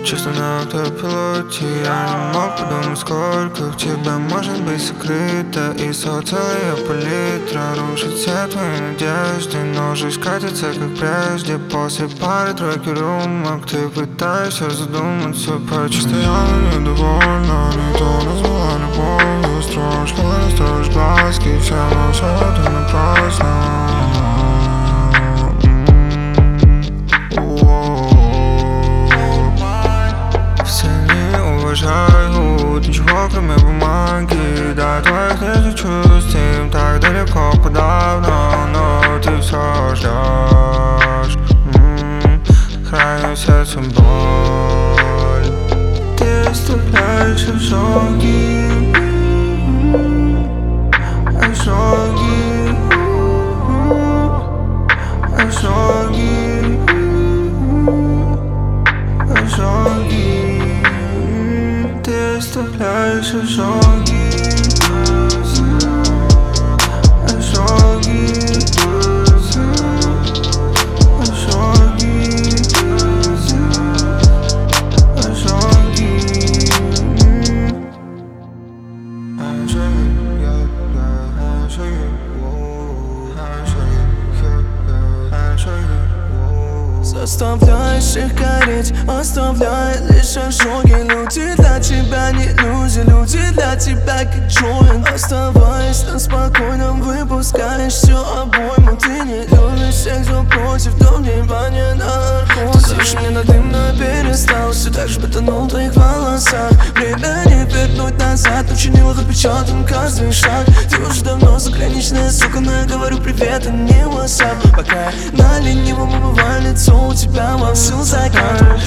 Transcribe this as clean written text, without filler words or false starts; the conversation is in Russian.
Честно на автопилоте, я не мог подумать, сколько в тебе может быть сокрыто. И целая палитра рушит все твои надежды, но жизнь катится, как прежде. После пары-тройки рюмок ты пытаешься задуматься, почему я недовольна. Не то назвала любовью, строишь планы, строишь глазки, все молчат и напрасно. Уважают ничего, кроме бумаги. До твоих нежных чувств им так далеко подавно, но ты все ждешь. Храню сердцем боль. Ты оставляешь ожоги, ожоги, ожоги, ожоги. Ты оставляешь ожоги, ожоги, ожоги, заставляешь их гореть, оставляя лишь ожоги. Люди для тебя не люди, люди для тебя как джойнт. Оставаясь на спокойном, выпускаешь всю обойму. Ты не любишь всех, кто против, то внимание на наркозе. Ты слышишь, мне надымно перестал, все так же потонул в твоих волосах. Время не вернуть назад, учинил их отпечатан каждый шаг. Ты уже давно заграничная сука, но я говорю привет, а не WhatsApp. Пока я на ленивом умываю лицо, у тебя вовсю закат.